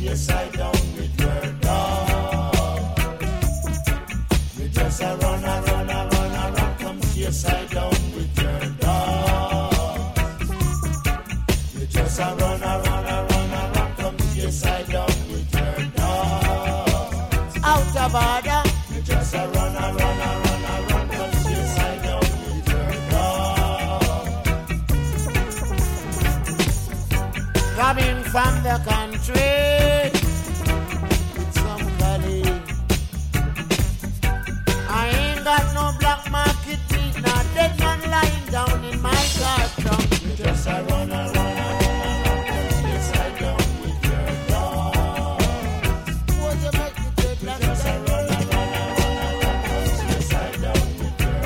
suicide down with your dog. You just a run, come suicide down with your dog. You just a run, come suicide down with your dog. Out of order. You just a run, come suicide down with your dog. Coming from the country with some colleague. I ain't got no black market meat, not dead man lying down in my car trunk. You just a run, come suicide down with your dog. What you make me take like just a run, come suicide down with your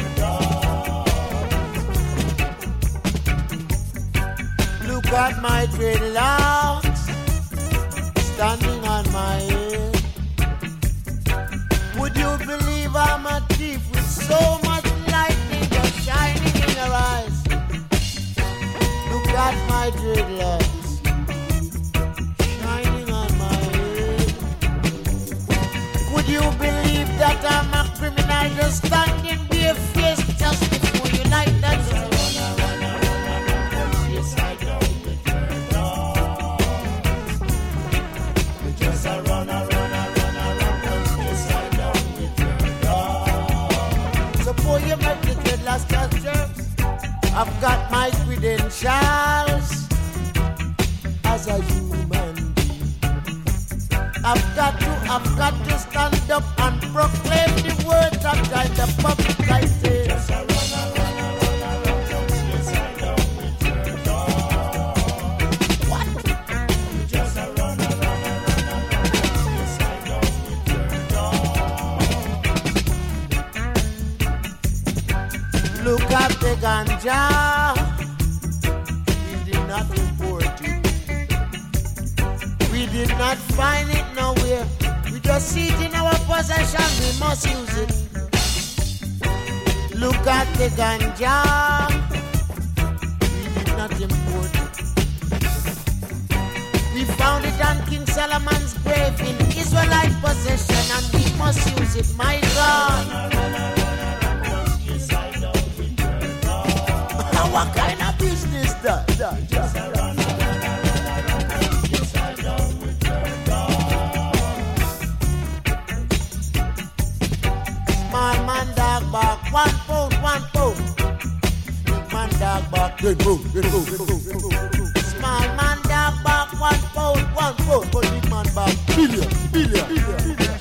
dog. Look at my dreadlocks standing on my head. Would you believe I'm a thief with so much lightning just shining in your eyes? Look at my dreadlocks shining on my head. Would you believe that I'm a criminal just standing barefaced just before you like that? You make the dreadlocks capture. I've got my credentials as a human being. I've got to stand up and proclaim the words of God, the public I say. Just a run, come suicide down with your dog. What? Just a run, come suicide down with your dog. Look at the ganja. We did not import it. We did not find it nowhere. We just see it in our possession. We must use it. Look at the ganja. We did not import it. We found it on King Solomon's grave in Israelite possession, and we must use it. My God. What kind of business that? Just a run, suicide down with your dog. Small man dog bark, 1 pound. Big man dog bark, then go. Small man dog bark, 1 pound. But big man bark, billion.